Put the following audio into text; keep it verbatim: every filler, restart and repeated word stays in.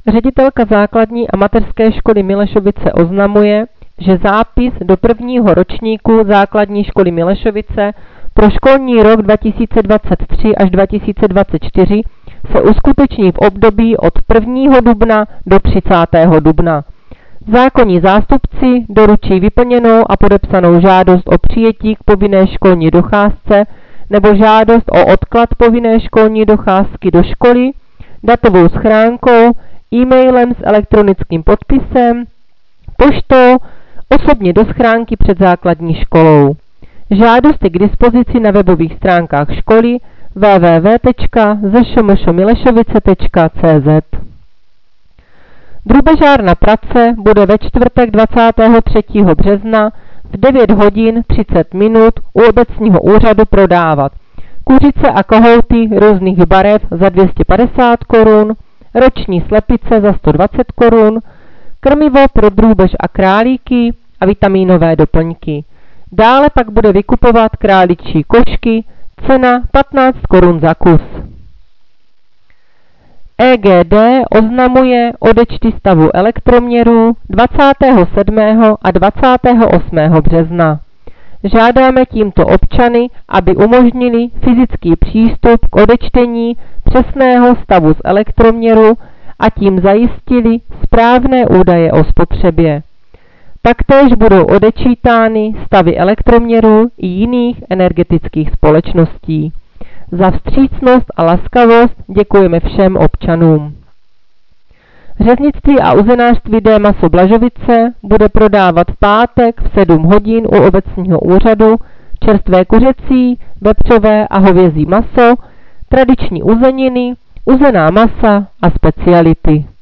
Ředitelka základní a mateřské školy Milešovice oznamuje, že zápis do prvního ročníku základní školy Milešovice pro školní rok dva tisíce dvacet tři až dva tisíce dvacet čtyři se uskuteční v období od prvního dubna do třicátého dubna. Zákonní zástupci doručí vyplněnou a podepsanou žádost o přijetí k povinné školní docházce nebo žádost o odklad povinné školní docházky do školy, datovou schránkou, e-mailem s elektronickým podpisem, poštou, osobně do schránky před základní školou. Žádost je k dispozici na webových stránkách školy w w w tečka z š m š milešovice tečka c z. Drubežárna Prace bude ve čtvrtek dvacátého třetího března v devět hodin třicet minut u obecního úřadu prodávat kuřice a kohouty různých barev za dvě stě padesát korun, roční slepice za sto dvacet korun, krmivo pro drůbež a králíky a vitamínové doplňky. Dále pak bude vykupovat králičí košky, cena patnáct korun za kus. E G D oznamuje odečty stavu elektroměru dvacátého sedmého a dvacátého osmého března. Žádáme tímto občany, aby umožnili fyzický přístup k odečtení přesného stavu z elektroměru a tím zajistili správné údaje o spotřebě. Taktéž budou odečítány stavy elektroměru i jiných energetických společností. Za vstřícnost a laskavost děkujeme všem občanům. Řeznictví a uzenářství D. Maso Blažovice bude prodávat v pátek v sedm hodin u obecního úřadu čerstvé kuřecí, vepřové a hovězí maso, tradiční uzeniny, uzená masa a speciality.